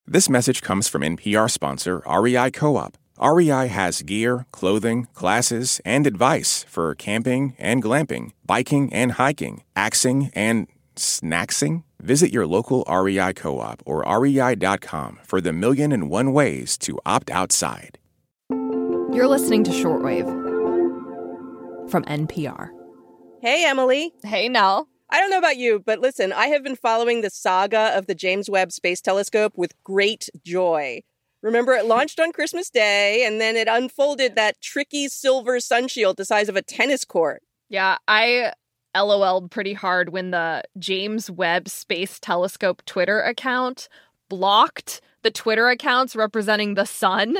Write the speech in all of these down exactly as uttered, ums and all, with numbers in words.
This message comes from N P R sponsor R E I Co-op. R E I has gear, clothing, classes, and advice for camping and glamping, biking and hiking, axing and snacksing. Visit your local R E I Co-op or R E I dot com for the million and one ways to opt outside. You're listening to Shortwave from N P R. Hey, Emily. Hey, Nell. I don't know about you, but listen, I have been following the saga of the James Webb Space Telescope with great joy. Remember, it launched on Christmas Day, and then it unfolded that tricky silver sunshield the size of a tennis court. Yeah, I LOL'd pretty hard when the James Webb Space Telescope Twitter account blocked the Twitter accounts representing the sun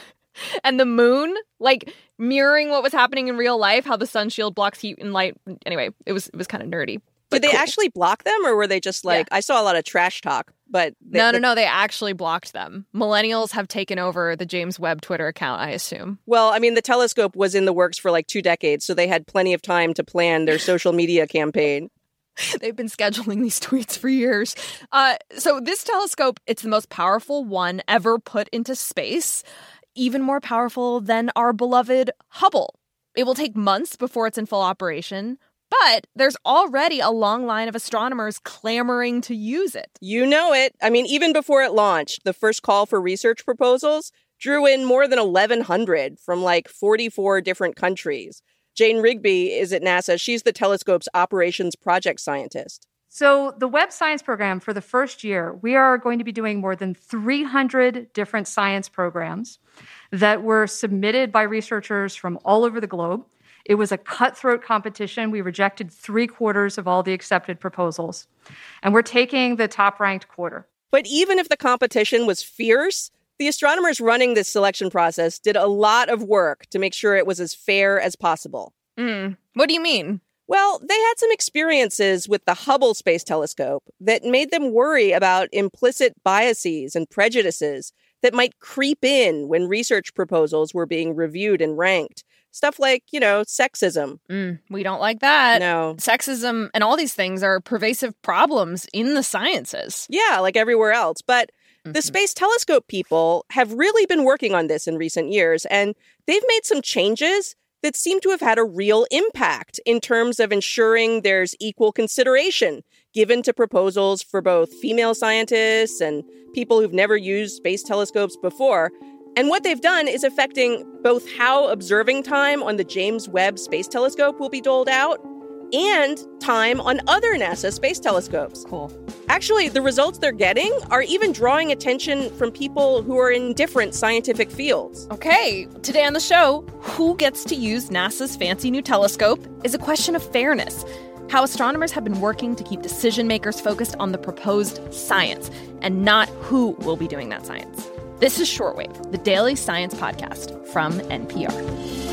and the moon, like mirroring what was happening in real life, how the sun shield blocks heat and light. Anyway, it was it was kind of nerdy. Did they cool. actually block them, or were they just like, yeah. I saw a lot of trash talk, but... They, no, no, no, they actually blocked them. Millennials have taken over the James Webb Twitter account, I assume. Well, I mean, the telescope was in the works for like two decades, so they had plenty of time to plan their social media campaign. They've been scheduling these tweets for years. Uh, so this telescope, it's the most powerful one ever put into space. Even more powerful than our beloved Hubble. It will take months before it's in full operation, but there's already a long line of astronomers clamoring to use it. You know it. I mean, even before it launched, the first call for research proposals drew in more than eleven hundred from like forty-four different countries. Jane Rigby is at NASA. She's the telescope's operations project scientist. So the Webb Science Program, for the first year, we are going to be doing more than three hundred different science programs that were submitted by researchers from all over the globe. It was a cutthroat competition. We rejected three quarters of all the accepted proposals. And we're taking the top-ranked quarter. But even if the competition was fierce, the astronomers running this selection process did a lot of work to make sure it was as fair as possible. Mm. What do you mean? Well, they had some experiences with the Hubble Space Telescope that made them worry about implicit biases and prejudices that might creep in when research proposals were being reviewed and ranked. Stuff like, you know, sexism. Mm, we don't like that. No. Sexism and all these things are pervasive problems in the sciences. Yeah, like everywhere else. But mm-hmm. the Space Telescope people have really been working on this in recent years, and they've made some changes that seem to have had a real impact in terms of ensuring there's equal consideration given to proposals for both female scientists and people who've never used space telescopes before. And what they've done is affecting both how observing time on the James Webb Space Telescope will be doled out and time on other NASA space telescopes. Cool. Actually, the results they're getting are even drawing attention from people who are in different scientific fields. Okay, today on the show, who gets to use NASA's fancy new telescope is a question of fairness. How astronomers have been working to keep decision makers focused on the proposed science and not who will be doing that science. This is Shortwave, the daily science podcast from N P R.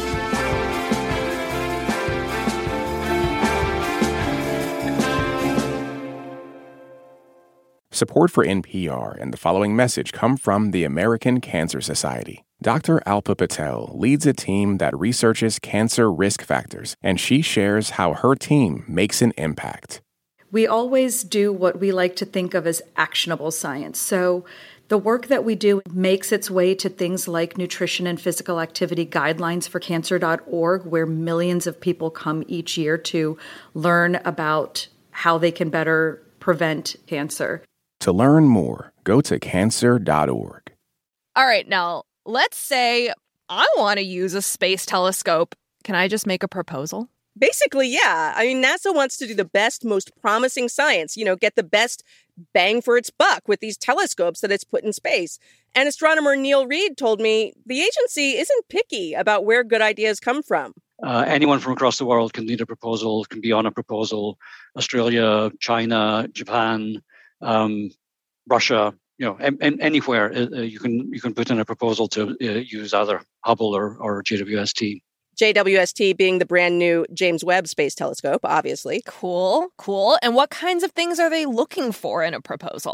Support for N P R and the following message come from the American Cancer Society. Doctor Alpa Patel leads a team that researches cancer risk factors, and she shares how her team makes an impact. We always do what we like to think of as actionable science. So the work that we do makes its way to things like nutrition and physical activity guidelines for cancer dot org, where millions of people come each year to learn about how they can better prevent cancer. To learn more, go to cancer dot org. All right, now, let's say I want to use a space telescope. Can I just make a proposal? Basically, yeah. I mean, NASA wants to do the best, most promising science, you know, get the best bang for its buck with these telescopes that it's put in space. And astronomer Neil Reed told me the agency isn't picky about where good ideas come from. Uh, anyone from across the world can lead a proposal, can be on a proposal. Australia, China, Japan, um, Russia, you know, and, and anywhere uh, you can you can put in a proposal to uh, use either Hubble or, or J W S T. J W S T being the brand new James Webb Space Telescope, obviously. Cool, cool. And what kinds of things are they looking for in a proposal?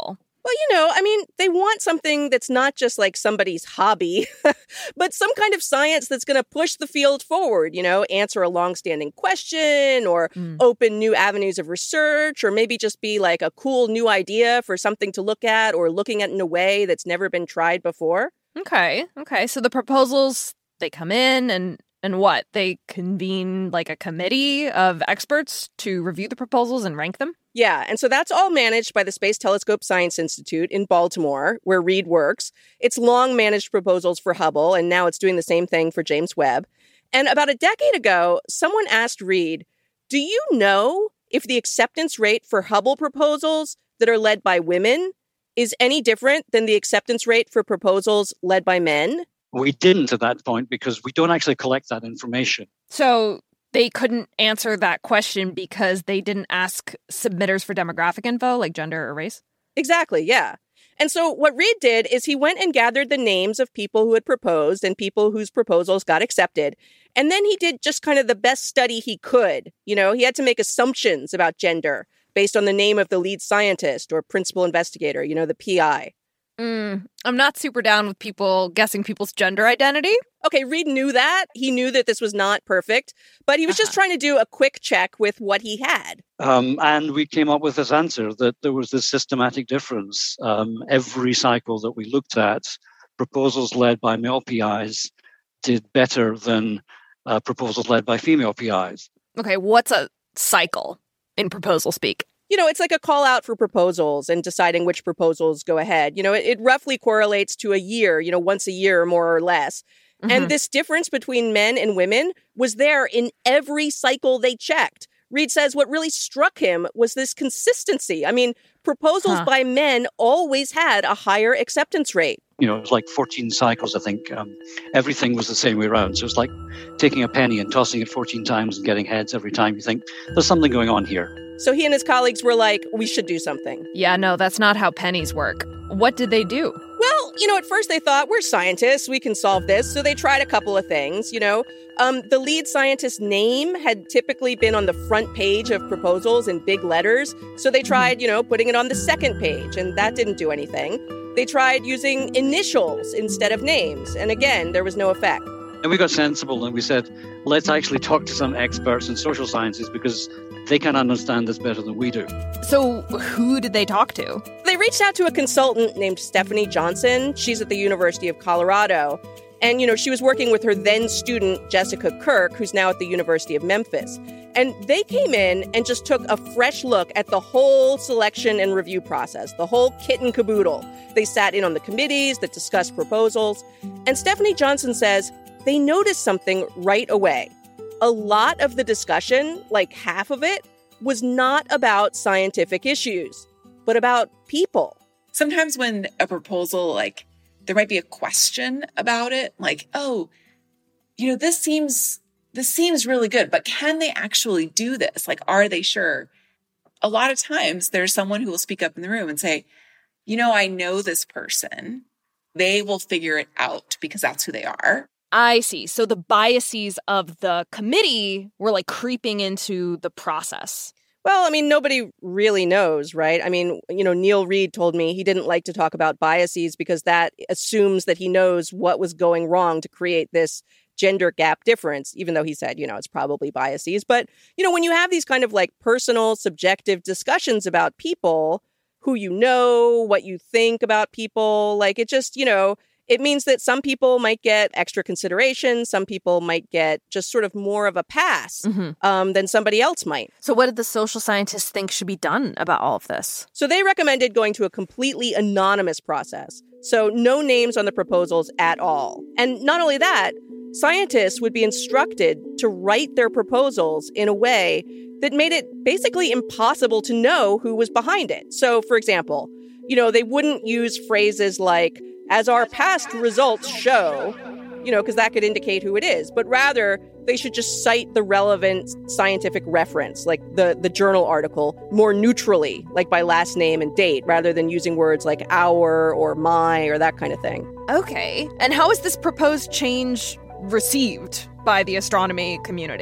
Well, you know, I mean, they want something that's not just like somebody's hobby, but some kind of science that's going to push the field forward, you know, answer a longstanding question or mm. open new avenues of research, or maybe just be like a cool new idea for something to look at or looking at in a way that's never been tried before. Okay. Okay. So the proposals, they come in and and what? They convene like a committee of experts to review the proposals and rank them? Yeah, and so that's all managed by the Space Telescope Science Institute in Baltimore, where Reed works. It's long managed proposals for Hubble, and now it's doing the same thing for James Webb. And about a decade ago, someone asked Reed, do you know if the acceptance rate for Hubble proposals that are led by women is any different than the acceptance rate for proposals led by men? We didn't at that point because we don't actually collect that information. So they couldn't answer that question because they didn't ask submitters for demographic info like gender or race? Exactly, yeah. And so what Reed did is he went and gathered the names of people who had proposed and people whose proposals got accepted. And then he did just kind of the best study he could. You know, he had to make assumptions about gender based on the name of the lead scientist or principal investigator, you know, the P I. Mm, I'm not super down with people guessing people's gender identity. Okay, Reed knew that. He knew that this was not perfect, but he was uh-huh. just trying to do a quick check with what he had. Um, and we came up with this answer that there was this systematic difference. Um, every cycle that we looked at, proposals led by male P Is did better than uh, proposals led by female P Is. Okay, what's a cycle in proposal speak? You know, it's like a call out for proposals and deciding which proposals go ahead. You know, it, it roughly correlates to a year, you know, once a year, more or less. Mm-hmm. And this difference between men and women was there in every cycle they checked. Reed says what really struck him was this consistency. I mean, proposals huh. by men always had a higher acceptance rate. You know, it was like fourteen cycles, I think. Um, everything was the same way around. So it's like taking a penny and tossing it fourteen times and getting heads every time. You think, there's something going on here. So he and his colleagues were like, we should do something. Yeah, no, that's not how pennies work. What did they do? Well, you know, at first they thought, we're scientists, we can solve this. So they tried a couple of things, you know. Um, the lead scientist's name had typically been on the front page of proposals in big letters. So they tried, you know, putting it on the second page, and that didn't do anything. They tried using initials instead of names. And again, there was no effect. And we got sensible and we said, let's actually talk to some experts in social sciences because they can understand this better than we do. So who did they talk to? They reached out to a consultant named Stephanie Johnson. She's at the University of Colorado. And, you know, she was working with her then student, Jessica Kirk, who's now at the University of Memphis. And they came in and just took a fresh look at the whole selection and review process, the whole kit and caboodle. They sat in on the committees that discussed proposals. And Stephanie Johnson says they noticed something right away. A lot of the discussion, like half of it, was not about scientific issues, but about people. Sometimes when a proposal, like, there might be a question about it, like, oh, you know, this seems this seems really good, but can they actually do this? Like, are they sure? A lot of times there's someone who will speak up in the room and say, you know, I know this person. They will figure it out because that's who they are. I see. So the biases of the committee were like creeping into the process. Well, I mean, nobody really knows, right? I mean, you know, Neil Reed told me he didn't like to talk about biases because that assumes that he knows what was going wrong to create this gender gap difference, even though he said, you know, it's probably biases. But, you know, when you have these kind of like personal, subjective discussions about people, who you know, what you think about people, like it just, you know, it means that some people might get extra consideration. Some people might get just sort of more of a pass mm-hmm. um, than somebody else might. So what did the social scientists think should be done about all of this? So they recommended going to a completely anonymous process. So no names on the proposals at all. And not only that, scientists would be instructed to write their proposals in a way that made it basically impossible to know who was behind it. So, for example, you know, they wouldn't use phrases like, as our past results show, you know, because that could indicate who it is. But rather, they should just cite the relevant scientific reference, like the, the journal article, more neutrally, like by last name and date, rather than using words like our or my or that kind of thing. Okay. And how is this proposed change received by the astronomy community?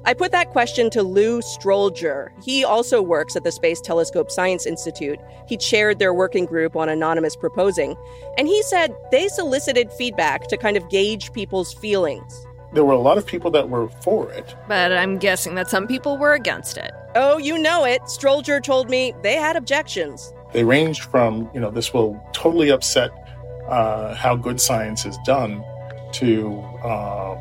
I put that question to Lou Strolger. He also works at the Space Telescope Science Institute. He chaired their working group on anonymous proposing. And he said they solicited feedback to kind of gauge people's feelings. There were a lot of people that were for it. But I'm guessing that some people were against it. Oh, you know it. Strolger told me they had objections. They ranged from, you know, this will totally upset uh, how good science is done to, um,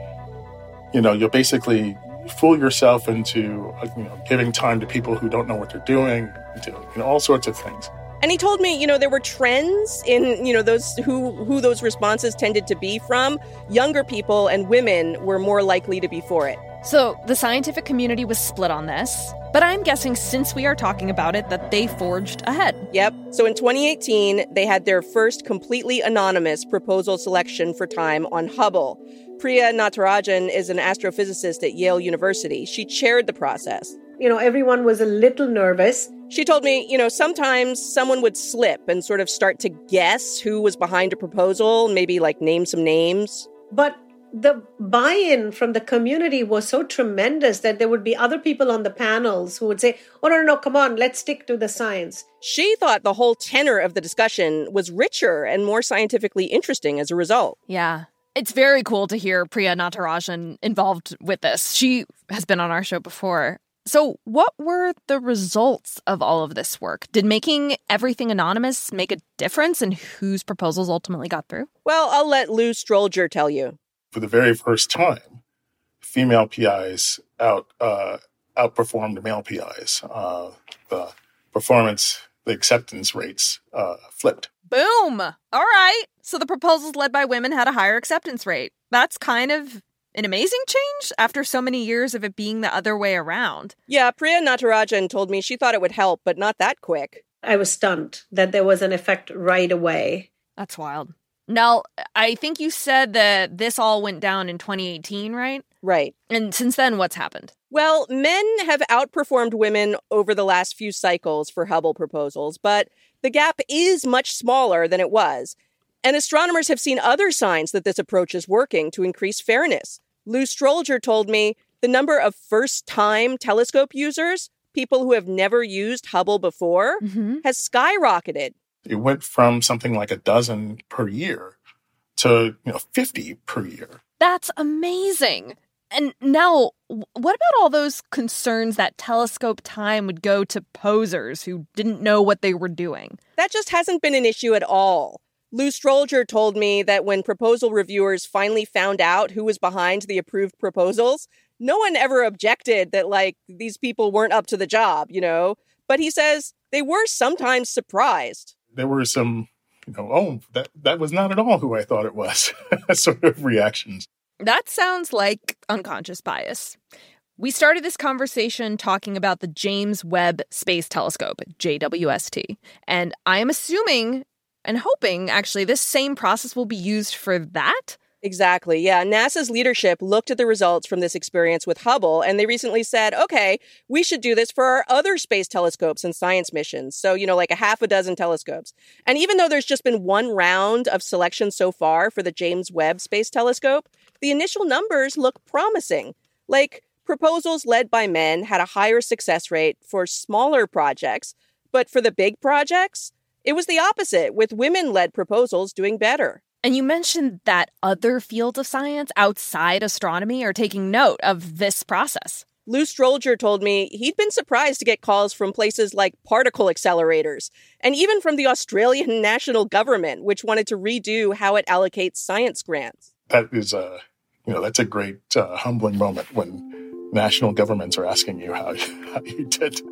you know, you'll basically fool yourself into, you know, giving time to people who don't know what they're doing, to, you know, all sorts of things. And he told me, you know, there were trends in, you know, those who who those responses tended to be from. Younger people and women were more likely to be for it. So the scientific community was split on this, but I'm guessing since we are talking about it that they forged ahead. Yep. So in twenty eighteen, they had their first completely anonymous proposal selection for time on Hubble. Priya Natarajan is an astrophysicist at Yale University. She chaired the process. You know, everyone was a little nervous. She told me, you know, sometimes someone would slip and sort of start to guess who was behind a proposal, maybe like name some names. But the buy-in from the community was so tremendous that there would be other people on the panels who would say, oh, no, no, no, come on, let's stick to the science. She thought the whole tenor of the discussion was richer and more scientifically interesting as a result. Yeah. It's very cool to hear Priya Natarajan involved with this. She has been on our show before. So what were the results of all of this work? Did making everything anonymous make a difference in whose proposals ultimately got through? Well, I'll let Lou Strolger tell you. For the very first time, female P Is out uh, outperformed male P Is. Uh, the performance, the acceptance rates uh, flipped. Boom! All right. So the proposals led by women had a higher acceptance rate. That's kind of an amazing change after so many years of it being the other way around. Yeah, Priya Natarajan told me she thought it would help, but not that quick. I was stunned that there was an effect right away. That's wild. Nell, I think you said that this all went down in twenty eighteen, right? Right. And since then, what's happened? Well, men have outperformed women over the last few cycles for Hubble proposals, but the gap is much smaller than it was. And astronomers have seen other signs that this approach is working to increase fairness. Lou Strolger told me the number of first-time telescope users, people who have never used Hubble before, mm-hmm. has skyrocketed. It went from something like a dozen per year to, you know, fifty per year. That's amazing. And now, what about all those concerns that telescope time would go to posers who didn't know what they were doing? That just hasn't been an issue at all. Lou Strolger told me that when proposal reviewers finally found out who was behind the approved proposals, no one ever objected that, like, these people weren't up to the job, you know? But he says they were sometimes surprised. There were some, you know, oh, that, that was not at all who I thought it was, sort of reactions. That sounds like unconscious bias. We started this conversation talking about the James Webb Space Telescope, J W S T. And I am assuming and hoping, actually, this same process will be used for that? Exactly, yeah. NASA's leadership looked at the results from this experience with Hubble, and they recently said, okay, we should do this for our other space telescopes and science missions. So, you know, like a half a dozen telescopes. And even though there's just been one round of selection so far for the James Webb Space Telescope, the initial numbers look promising. Like, proposals led by men had a higher success rate for smaller projects, but for the big projects, it was the opposite, with women-led proposals doing better. And you mentioned that other fields of science outside astronomy are taking note of this process. Lou Strolger told me he'd been surprised to get calls from places like particle accelerators, and even from the Australian national government, which wanted to redo how it allocates science grants. That is a, you know, that's a great uh, humbling moment when national governments are asking you how, how you did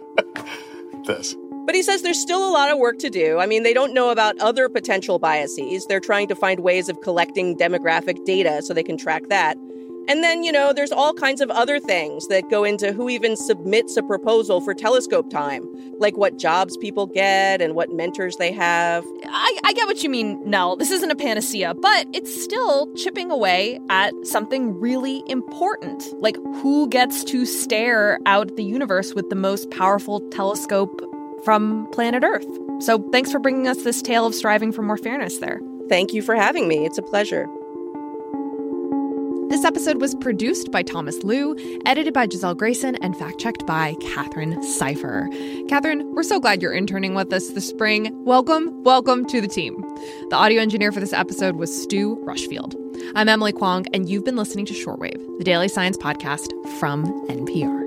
this. But he says there's still a lot of work to do. I mean, they don't know about other potential biases. They're trying to find ways of collecting demographic data so they can track that. And then, you know, there's all kinds of other things that go into who even submits a proposal for telescope time, like what jobs people get and what mentors they have. I, I get what you mean, Nell. This isn't a panacea, but it's still chipping away at something really important, like who gets to stare out at the universe with the most powerful telescope from planet Earth. So thanks for bringing us this tale of striving for more fairness there. Thank you for having me. It's a pleasure. This This episode was produced by Thomas Liu, edited by Giselle Grayson, and fact-checked by Catherine Cipher. Catherine, we're so glad you're interning with us this spring. Welcome, welcome to the team. The audio engineer for this episode was Stu Rushfield. I'm Emily Kwong, and you've been listening to Shortwave, the daily science podcast from N P R.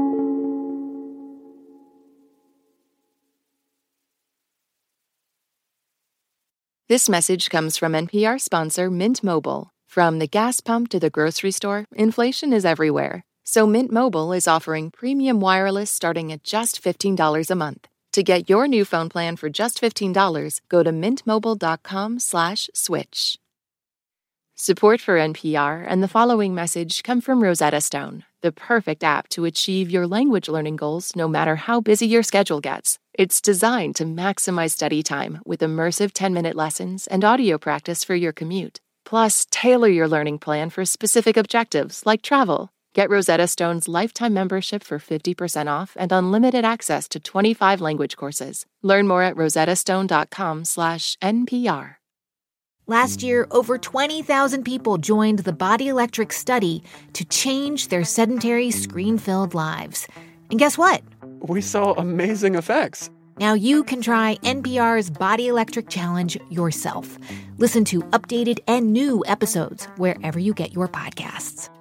This message comes from N P R sponsor Mint Mobile. From the gas pump to the grocery store, inflation is everywhere. So Mint Mobile is offering premium wireless starting at just fifteen dollars a month. To get your new phone plan for just fifteen dollars, go to mintmobile.com slash switch. Support for N P R and the following message come from Rosetta Stone, the perfect app to achieve your language learning goals no matter how busy your schedule gets. It's designed to maximize study time with immersive ten-minute lessons and audio practice for your commute. Plus, tailor your learning plan for specific objectives like travel. Get Rosetta Stone's lifetime membership for fifty percent off and unlimited access to twenty-five language courses. Learn more at rosettastone.com slash NPR. Last year, over twenty thousand people joined the Body Electric study to change their sedentary, screen-filled lives. And guess what? We saw amazing effects. Now you can try N P R's Body Electric Challenge yourself. Listen to updated and new episodes wherever you get your podcasts.